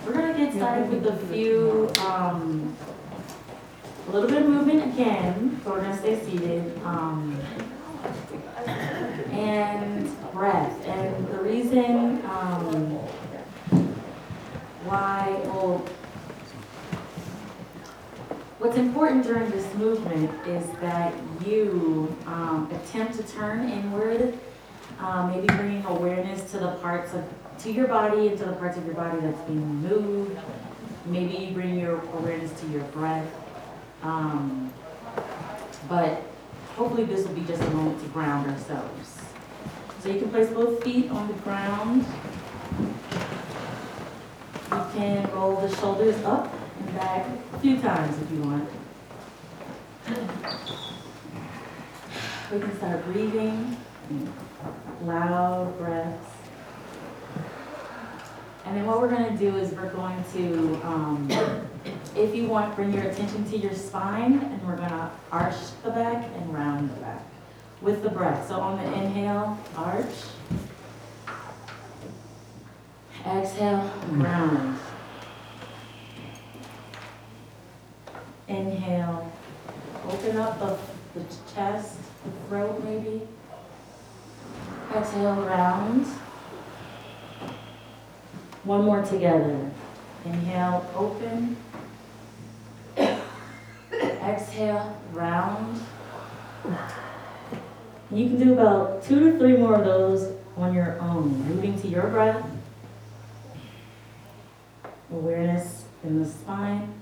We're gonna get started with a few, a little bit of movement again, so we're gonna stay seated, and breath. And the reason, well, what's important during this movement is that you attempt to turn inward, maybe bringing awareness to the parts to your body and to the parts of your body that's being moved. Maybe you bring your awareness to your breath. But hopefully this will be just a moment to ground ourselves. So you can place both feet on the ground. You can roll the shoulders up and back a few times if you want. We can start breathing, loud breaths. And then what we're going to do is we're going to, if you want, bring your attention to your spine, and we're going to arch the back and round the back with the breath. So on the inhale, arch. Exhale, round. Inhale, open up the chest, the throat maybe. Exhale, round. One more together. Inhale, open. Exhale, round. You can do about 2 to 3 more of those on your own, moving to your breath. Awareness in the spine.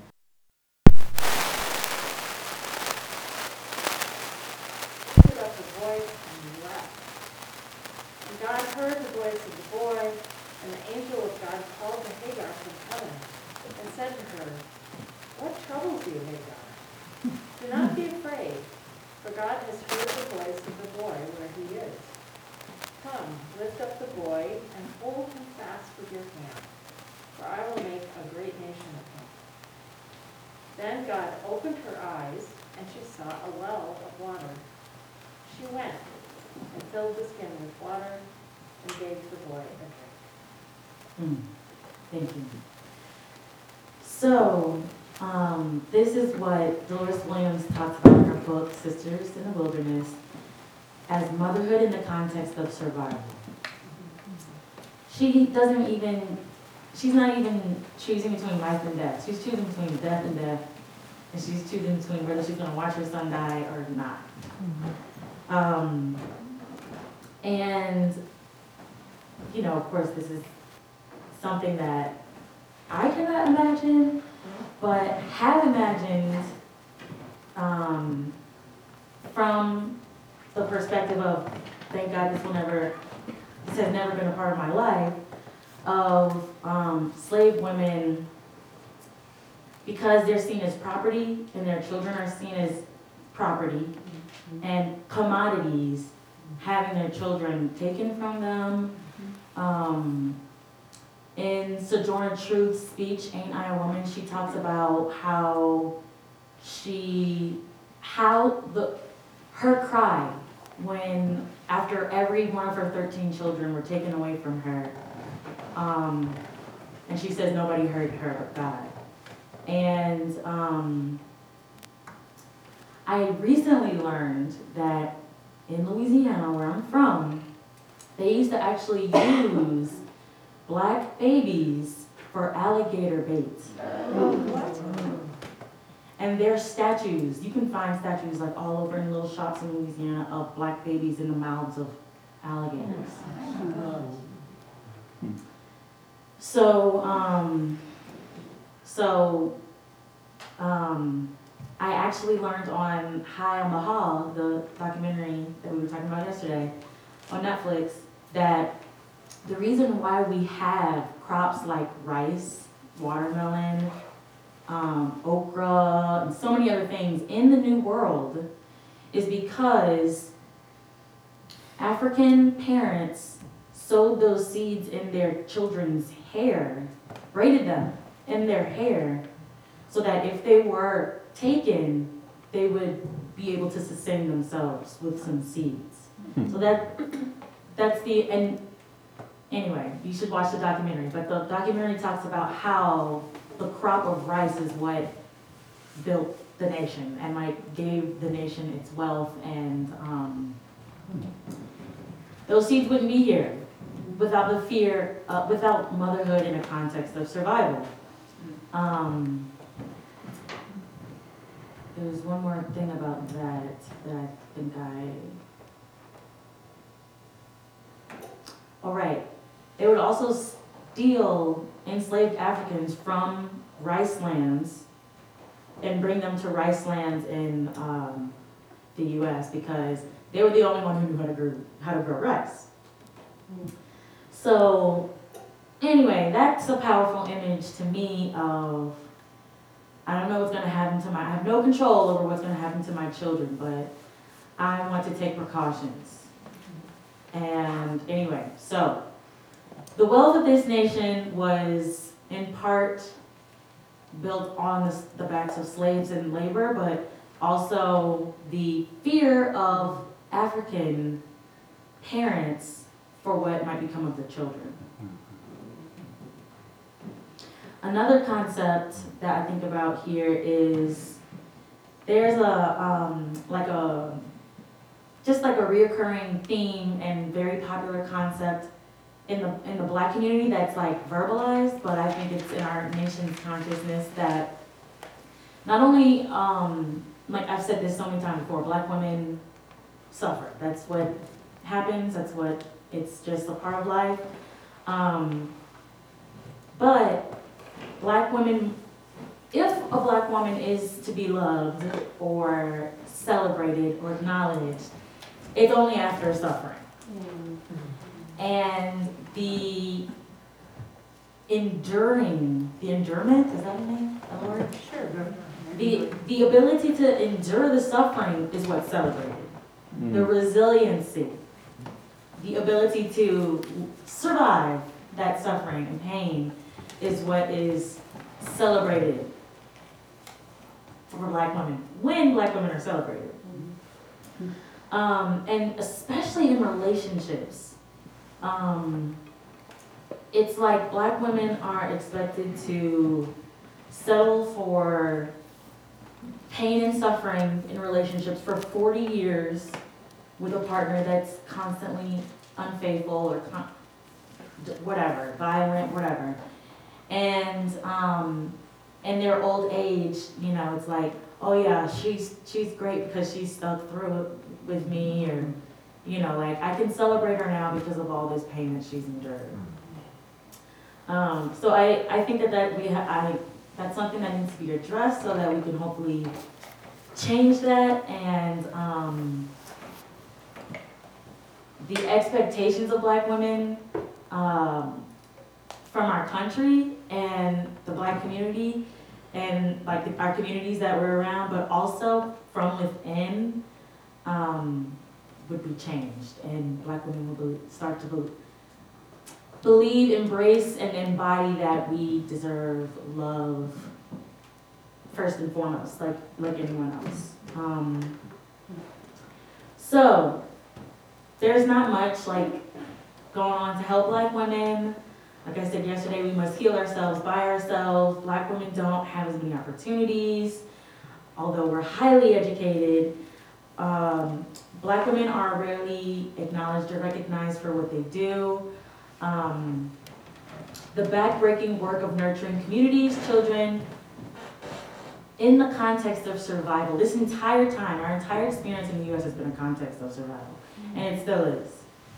Up the voice and left. And God heard the voice of the boy, and the angel of God called to Hagar from heaven and said to her, "What troubles you, Hagar? Do not be afraid, for God has heard the voice of the boy where he is. Come, lift up the boy and hold him fast with your hand, for I will make a great nation of him." Then God opened her eyes, and she saw a well of water. She went and filled the skin with water and gave the boy a drink. Thank you. So, this is what Doris Williams talks about in her book, Sisters in the Wilderness, as motherhood in the context of survival. She's not even choosing between life and death. She's choosing between death and death, and she's choosing between whether she's going to watch her son die or not. And, of course, this is something that I cannot imagine, but have imagined from the perspective of, thank God this has never been a part of my life, of slave women, because they're seen as property and their children are seen as property and commodities, having their children taken from them. In Sojourner Truth's speech, Ain't I a Woman, she talks about her cry when, after every one of her 13 children were taken away from her, and she says nobody heard her but God. And I recently learned that in Louisiana, where I'm from, they used to actually use black babies for alligator bait. And there's statues, you can find statues like all over in little shops in Louisiana of black babies in the mouths of alligators. I actually learned on High on the Hall, the documentary that we were talking about yesterday on Netflix, that the reason why we have crops like rice, watermelon, okra, and so many other things in the New World is because African parents sowed those seeds in their children's hair, braided them in their hair, so that if they were taken, they would be able to sustain themselves with some seeds. So that's and anyway, you should watch the documentary, but the documentary talks about how the crop of rice is what built the nation and like gave the nation its wealth, and those seeds wouldn't be here without the fear, without motherhood in a context of survival. There was one more thing about that I think all right. They would also steal enslaved Africans from rice lands and bring them to rice lands in the U.S. because they were the only one who knew how to grow rice. So anyway, that's a powerful image to me of, I don't know what's going to happen to I have no control over what's going to happen to my children, but I want to take precautions. And anyway, so the wealth of this nation was in part built on the backs of slaves and labor, but also the fear of African parents for what might become of their children. Another concept that I think about here is there's just like a reoccurring theme and very popular concept in the Black community that's like verbalized, but I think it's in our nation's consciousness that not only, like I've said this so many times before, Black women suffer. That's what happens, it's just a part of life. But Black women, if a Black woman is to be loved or celebrated or acknowledged, it's only after suffering. And the endurement, is that a name, a word? Sure. The ability to endure the suffering is what's celebrated. The resiliency, the ability to survive that suffering and pain is what is celebrated for Black women, when Black women are celebrated. And especially in relationships. It's like Black women are expected to settle for pain and suffering in relationships for 40 years with a partner that's constantly unfaithful or whatever, violent, whatever. And in their old age, you know, it's like, oh yeah, she's great because she stuck through it with me, or, you know, like I can celebrate her now because of all this pain that she's endured. So I think that's something that needs to be addressed so that we can hopefully change that, and the expectations of Black women from our country and the Black community and like our communities that we're around, but also from within, would be changed, and Black women will start to believe, embrace, and embody that we deserve love first and foremost, like anyone else. So there's not much like going on to help Black women. Like I said yesterday, we must heal ourselves by ourselves. Black women don't have as many opportunities, although we're highly educated. Black women are rarely acknowledged or recognized for what they do. The backbreaking work of nurturing communities, children, in the context of survival. This entire time, our entire experience in the U.S. has been a context of survival, and it still is.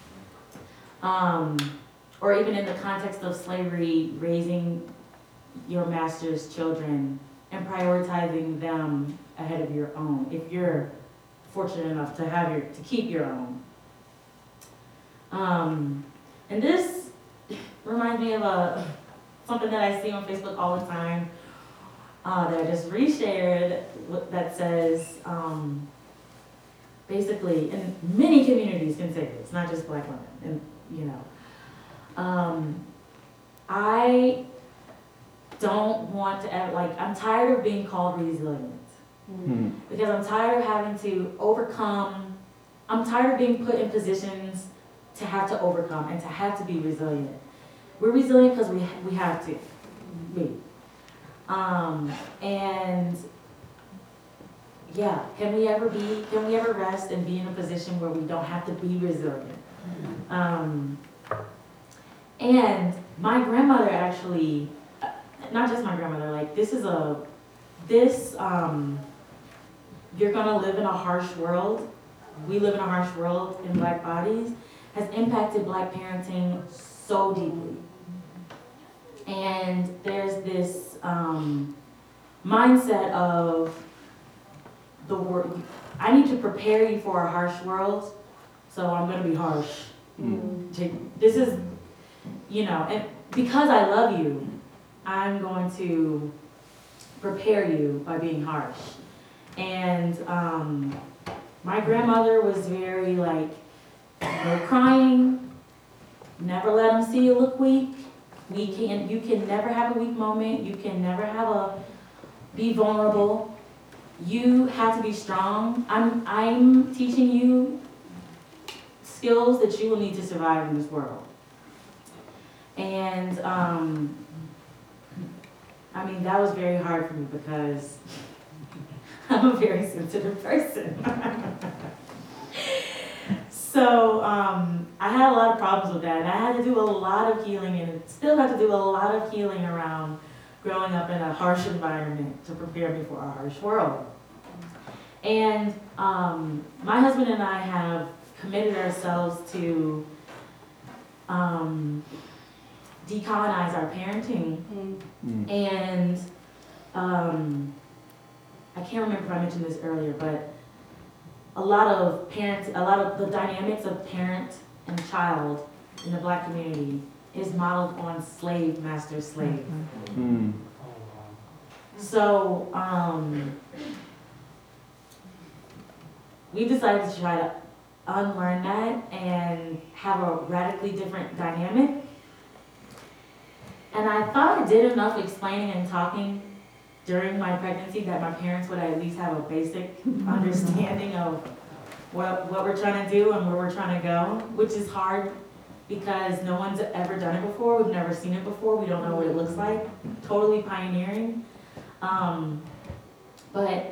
Or even in the context of slavery, raising your master's children and prioritizing them ahead of your own, if you're fortunate enough to keep your own. And this reminds me of something that I see on Facebook all the time, that I just reshared, that says, basically, and many communities can say this, not just Black women, and you know, I don't want to ever, like, I'm tired of being called resilient. Because I'm tired of having to overcome, I'm tired of being put in positions to have to overcome and to have to be resilient. We're resilient because we have to be. And yeah, can we ever rest and be in a position where we don't have to be resilient? And my grandmother actually, not just my grandmother, like you're gonna live in a harsh world. We live in a harsh world in Black bodies, has impacted Black parenting so deeply. And there's this mindset of the word, I need to prepare you for a harsh world, so I'm gonna be harsh. This is, and because I love you, I'm going to prepare you by being harsh. And my grandmother was very like, no crying, never let them see you look weak. You can never have a weak moment. You can never be vulnerable. You have to be strong. I'm teaching you skills that you will need to survive in this world. And that was very hard for me because I'm a very sensitive person. So I had a lot of problems with that, and I had to do a lot of healing, and still have to do a lot of healing around growing up in a harsh environment to prepare me for a harsh world. And my husband and I have committed ourselves to decolonize our parenting. And I can't remember if I mentioned this earlier, but a lot of the dynamics of parent and child in the Black community is modeled on slave, master, slave. So we decided to try to unlearn that and have a radically different dynamic. And I thought I did enough explaining and talking during my pregnancy that my parents would at least have a basic understanding of what we're trying to do and where we're trying to go, which is hard because no one's ever done it before. We've never seen it before. We don't know what it looks like. Totally pioneering. But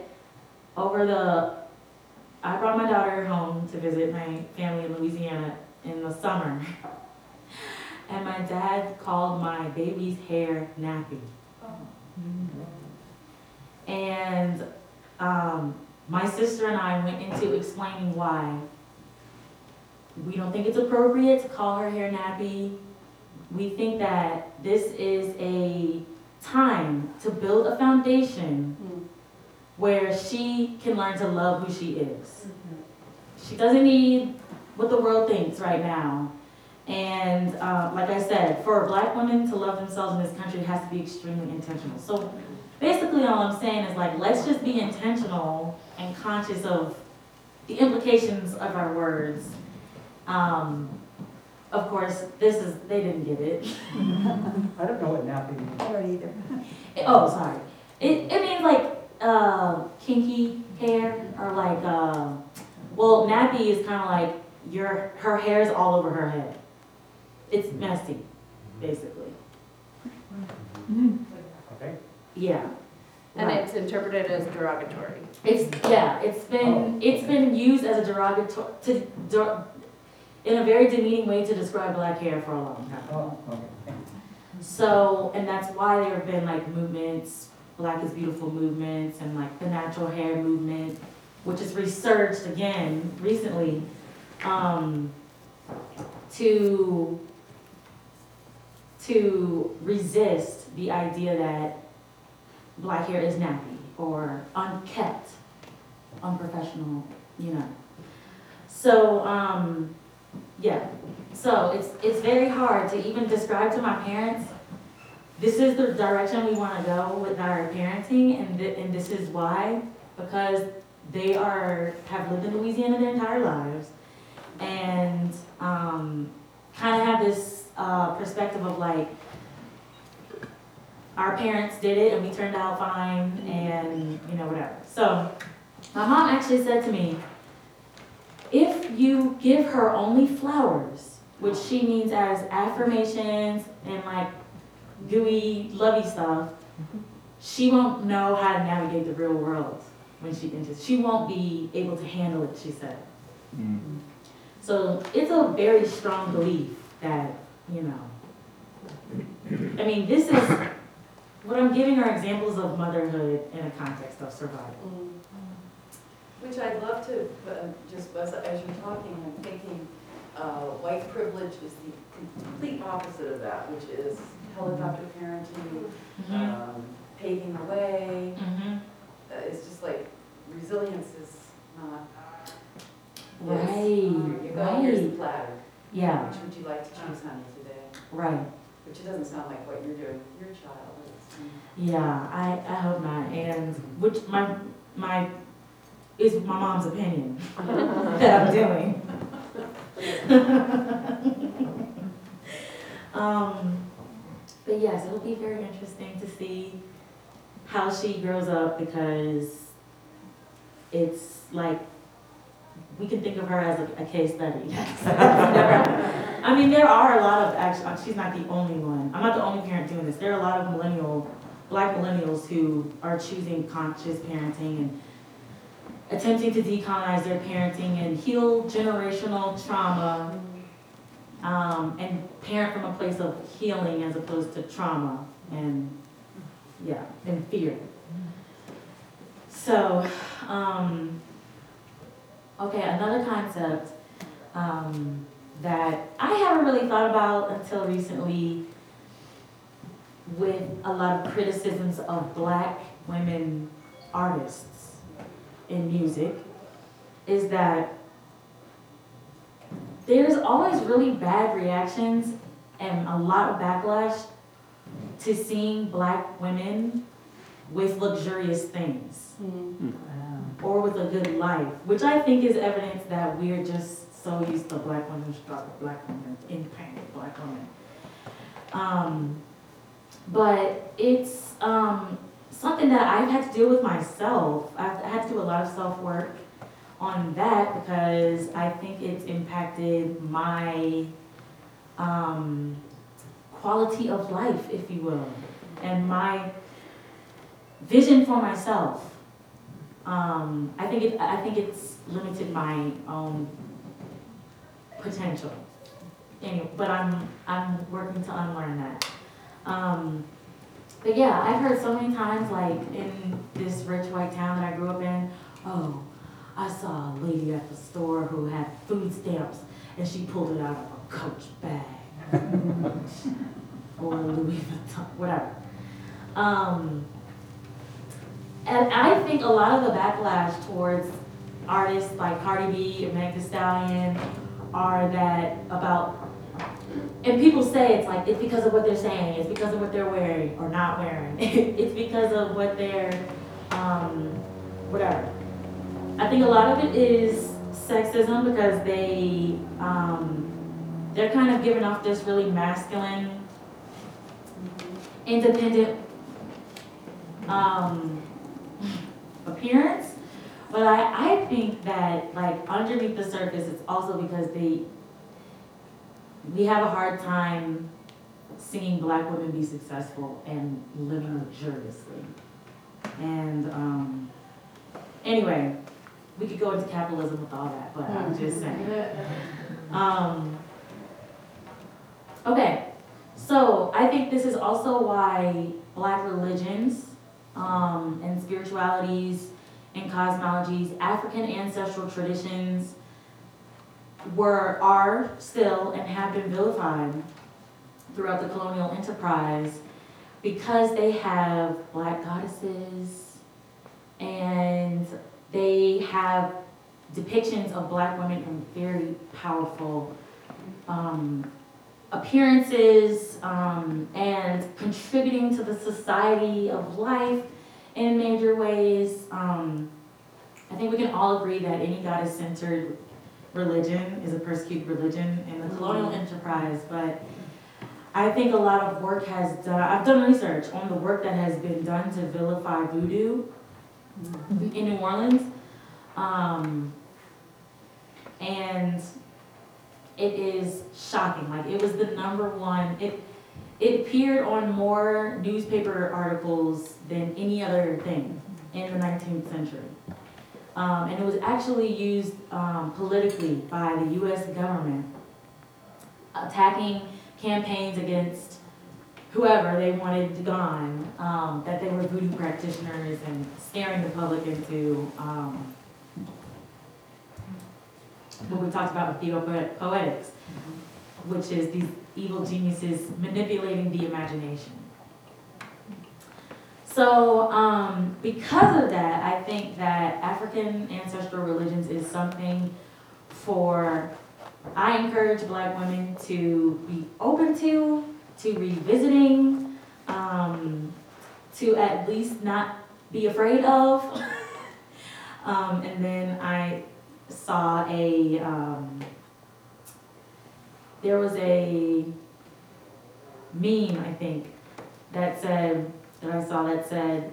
I brought my daughter home to visit my family in Louisiana in the summer. And my dad called my baby's hair nappy. And my sister and I went into explaining why. We don't think it's appropriate to call her hair nappy. We think that this is a time to build a foundation where she can learn to love who she is. She doesn't need what the world thinks right now. And like I said, for Black women to love themselves in this country, it has to be extremely intentional. So basically all I'm saying is like, let's just be intentional and conscious of the implications of our words. Of course, they didn't get it. I don't know what nappy means. I don't either. Sorry. It means like kinky hair, or like, nappy is kind of like her hair's all over her head. It's messy, basically. Okay. Yeah. And Right. it's interpreted as derogatory. It's been used as a derogatory in a very demeaning way to describe Black hair for a long time. Oh, okay. So, and that's why there have been like movements, Black is Beautiful movements, and like the natural hair movement, which is researched again recently, to resist the idea that Black hair is nappy or unkept, unprofessional, So, So it's very hard to even describe to my parents, this is the direction we want to go with our parenting, and this is why, because they have lived in Louisiana their entire lives, and kind of have this perspective of like, our parents did it and we turned out fine, and whatever. So my mom actually said to me, if you give her only flowers, which she means as affirmations and like gooey, lovey stuff, she won't know how to navigate the real world when she enters. She won't be able to handle it, she said. So it's a very strong belief that, you know, I mean, this is, what I'm giving are examples of motherhood in a context of survival. Which I'd love to, just as you're talking, I'm thinking, white privilege is the complete opposite of that, which is helicopter parenting, paving the way. It's just like resilience is not. Right, You go, here's the right. platter. Yeah, Which would you like to choose, honey, today? right. Which it doesn't sound like what you're doing with your child. Yeah, I hope not. And which my is my mom's opinion that I'm doing. But yes, it'll be very interesting to see how she grows up, because it's like we can think of her as a case study. I mean, there are a lot of, actually, she's not the only one. I'm not the only parent doing this. There are a lot of Black millennials who are choosing conscious parenting and attempting to decolonize their parenting and heal generational trauma, and parent from a place of healing as opposed to trauma and, yeah, and fear. So, okay, another concept that I haven't really thought about until recently, with a lot of criticisms of Black women artists in music, is that there's always really bad reactions and a lot of backlash to seeing Black women with luxurious things or with a good life, which I think is evidence that we're just so used to Black women struggle, Black women in pain, Black women. But it's something that I've had to deal with myself. I've had to do a lot of self-work on that, because I think it's impacted my quality of life, if you will, and my vision for myself. I think it's limited my own potential. Anyway, but I'm working to unlearn that. But yeah, I've heard so many times, like in this rich white town that I grew up in, oh, I saw a lady at the store who had food stamps and she pulled it out of a Coach bag or a Louis Vuitton, whatever. And I think a lot of the backlash towards artists like Cardi B and Meg Thee Stallion are that about, and people say it's like, it's because of what they're saying, it's because of what they're wearing or not wearing, it's because of what they're, whatever. I think a lot of it is sexism, because they're kind of giving off this really masculine, independent appearance. But I think that, like, underneath the surface, it's also because we have a hard time seeing Black women be successful and living luxuriously. And anyway, we could go into capitalism with all that, but I'm just saying. Okay, so I think this is also why Black religions and spiritualities and cosmologies, African ancestral traditions are still and have been vilified throughout the colonial enterprise, because they have Black goddesses and they have depictions of Black women in very powerful appearances and contributing to the society of life in major ways. I think we can all agree that any goddess-centered religion is a persecuted religion in the colonial enterprise, but I think a lot of work has done, I've done research on the work that has been done to vilify voodoo in New Orleans. And it is shocking. Like, it was the number one, it appeared on more newspaper articles than any other thing in the 19th century. And it was actually used politically by the US government, attacking campaigns against whoever they wanted gone, that they were voodoo practitioners, and scaring the public into what we talked about with theopoetics, which is these evil geniuses manipulating the imagination. So because of that, I think that African ancestral religions is something I encourage Black women to be open to revisiting, to at least not be afraid of. And then I saw there was a meme, I think, that I said,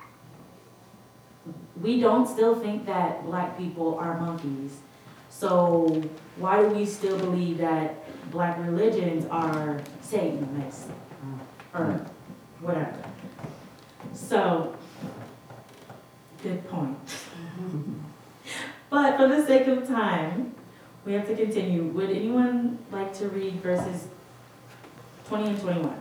we don't still think that Black people are monkeys. So why do we still believe that Black religions are Satanists or whatever? So, good point. But for the sake of time, we have to continue. Would anyone like to read verses 20 and 21?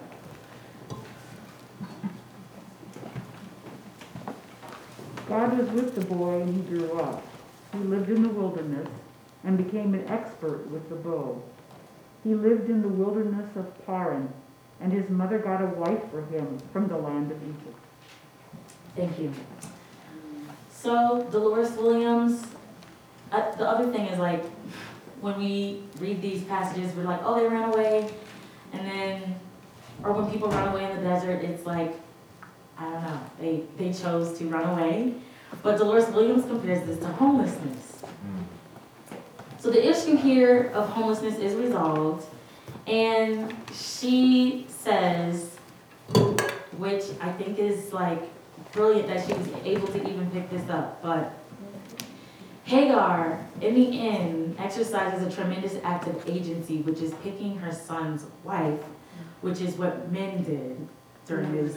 God was with the boy and he grew up. He lived in the wilderness and became an expert with the bow. He lived in the wilderness of Paran, and his mother got a wife for him from the land of Egypt. Thank you. So, Dolores Williams, the other thing is, like, when we read these passages, we're like, oh, they ran away, and then, or when people run away in the desert, it's like, I don't know, they chose to run away. But Dolores Williams compares this to homelessness. So the issue here of homelessness is resolved, and she says, which I think is like brilliant that she was able to even pick this up, but Hagar, in the end, exercises a tremendous act of agency, which is picking her son's wife, which is what men did during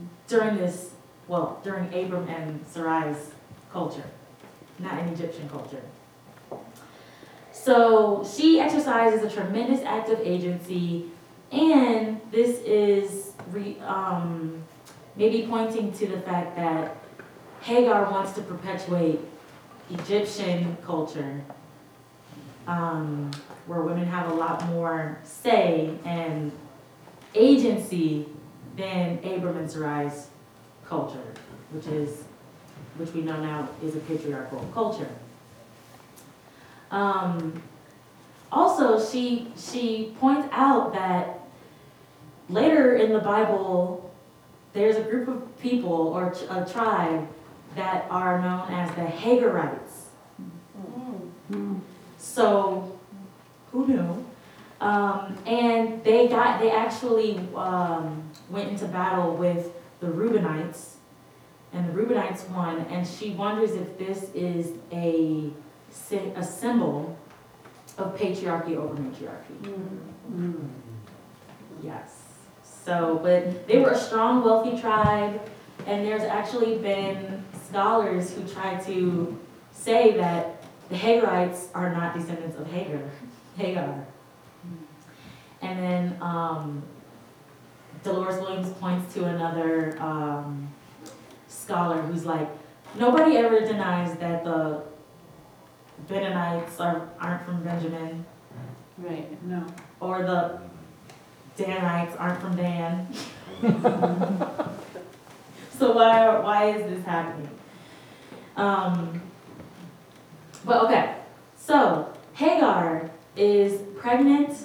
Abram and Sarai's culture, not an Egyptian culture. So she exercises a tremendous act of agency, and this is maybe pointing to the fact that Hagar wants to perpetuate Egyptian culture, where women have a lot more say and agency than Abram and Sarai's culture, which we know now is a patriarchal culture. Also, she points out that later in the Bible, there's a group of people or a tribe that are known as the Hagarites. So, who knew? And they actually went into battle with the Reubenites, and the Reubenites won. And she wonders if this is a symbol of patriarchy over matriarchy. Yes. So, but they were a strong, wealthy tribe, and there's actually been scholars who try to say that the Hagarites are not descendants of Hagar. And then Dolores Williams points to another scholar who's like, nobody ever denies that the Benonites aren't from Benjamin. Right, no. Or the Danites aren't from Dan. So why is this happening? But okay, so Hagar is pregnant.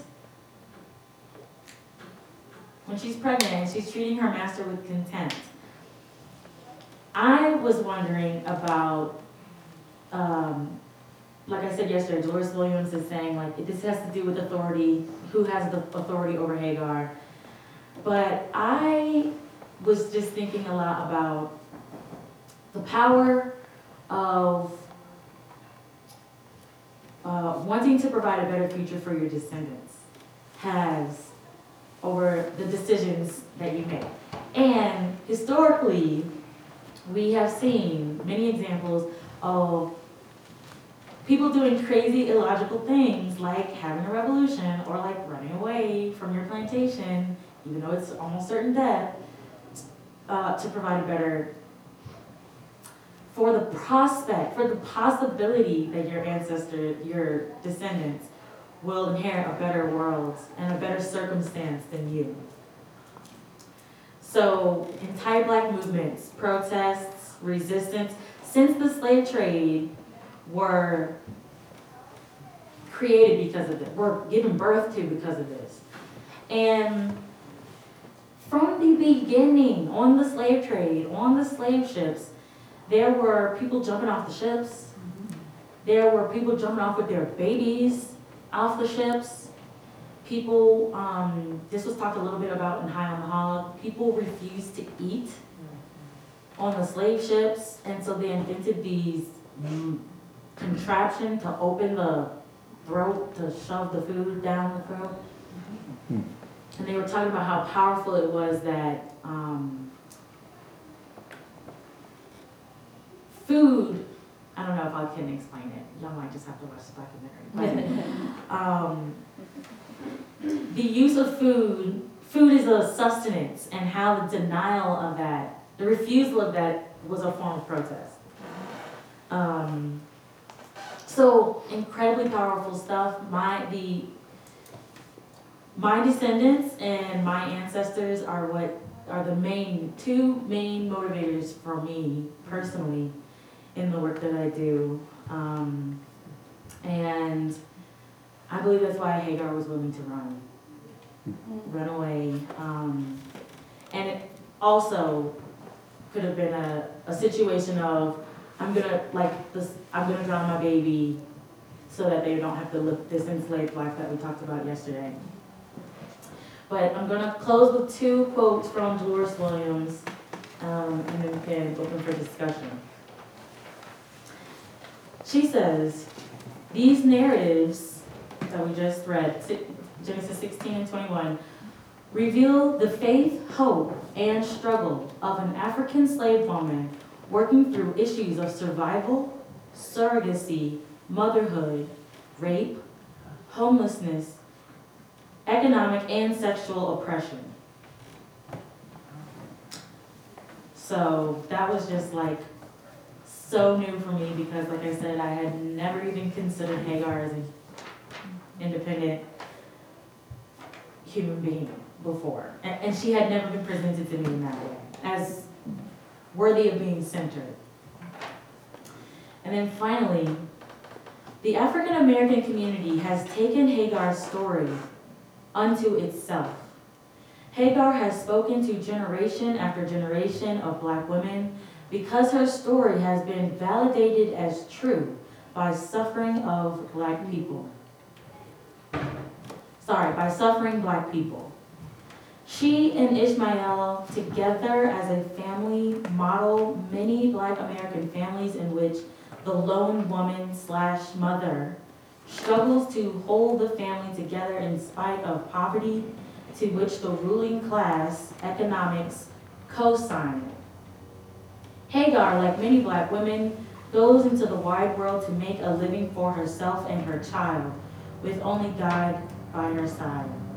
When she's pregnant, she's treating her master with contempt. I was wondering about, like I said yesterday, Dolores Williams is saying, like, this has to do with authority, who has the authority over Hagar. But I was just thinking a lot about the power of wanting to provide a better future for your descendants has over the decisions that you make. And historically, we have seen many examples of people doing crazy, illogical things like having a revolution or like running away from your plantation, even though it's almost certain death, to provide a better, for the prospect, for the possibility that your ancestors, your descendants, will inherit a better world and a better circumstance than you. So, anti-black movements, protests, resistance, since the slave trade were created because of it, were given birth to because of this. And from the beginning, on the slave trade, on the slave ships, there were people jumping off the ships. There were people jumping off with their babies off the ships. People, this was talked a little bit about in High on the Hog, people refused to eat on the slave ships, and so they invented these contraption to open the throat, to shove the food down the throat. And they were talking about how powerful it was that food, I don't know if I can explain it. Y'all might just have to watch the documentary. But the use of food is a sustenance, and how the denial of that, the refusal of that was a form of protest. So incredibly powerful stuff. My descendants and my ancestors are the two main motivators for me personally in the work that I do. And I believe that's why Hagar was willing to run away. And it also could have been a situation of, I'm gonna drown my baby so that they don't have to live this enslaved life that we talked about yesterday. But I'm gonna close with two quotes from Dolores Williams, and then we can open for discussion. She says, these narratives that we just read, Genesis 16 and 21, reveal the faith, hope, and struggle of an African slave woman working through issues of survival, surrogacy, motherhood, rape, homelessness, economic and sexual oppression. So that was just like so new for me because, like I said, I had never even considered Hagar as an independent human being before. And she had never been presented to me in that way, as worthy of being centered. And then finally, the African American community has taken Hagar's story unto itself. Hagar has spoken to generation after generation of black women because her story has been validated as true by suffering black people. She and Ishmael together as a family model many black American families in which the lone woman / mother struggles to hold the family together in spite of poverty to which the ruling class economics co-sign. Hagar, like many black women, goes into the wide world to make a living for herself and her child, with only God by her side.